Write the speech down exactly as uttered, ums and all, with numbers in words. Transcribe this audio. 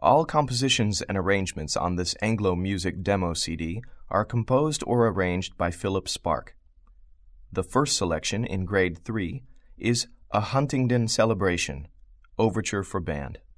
All compositions and arrangements on this Anglo Music demo C D are composed or arranged by Philip Sparke. The first selection in Grade three is A Huntingdon Celebration, Overture for Band.